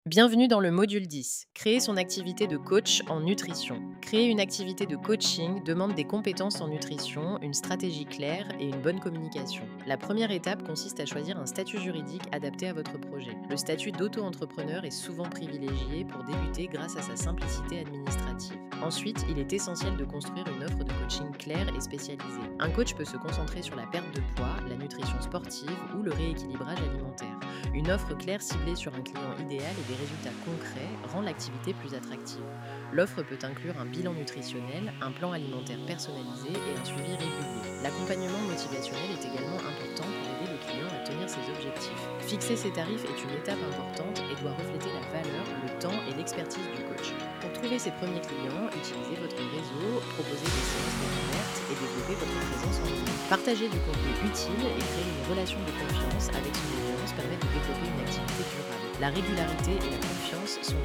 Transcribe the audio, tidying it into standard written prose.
Bienvenue dans le module 10. Créer son activité de coach en nutrition. Créer une activité de coaching demande des compétences en nutrition, une stratégie claire et une bonne communication. La première étape consiste à choisir un statut juridique adapté à votre projet. Le statut d'auto-entrepreneur est souvent privilégié pour débuter grâce à sa simplicité administrative. Ensuite, il est essentiel de construire une offre de coaching claire et spécialisée. Un coach peut se concentrer sur la perte de poids, la nutrition sportive ou le rééquilibrage alimentaire. Une offre claire ciblée sur un client idéal et des résultats concrets rend l'activité plus attractive. L'offre peut inclure un bilan nutritionnel, un plan alimentaire personnalisé et un suivi régulier. L'accompagnement motivationnel est également important pour aider le client à tenir ses objectifs. Fixer ses tarifs est une étape importante et doit refléter la valeur, le temps et l'expertise du coach. Pour trouver ses premiers clients, utilisez votre réseau, proposez des séances découvertes et développez votre présence en ligne. Partager du contenu utile et créer une relation de confiance avec son audience permet de développer une activité durable. La régularité et la confiance sont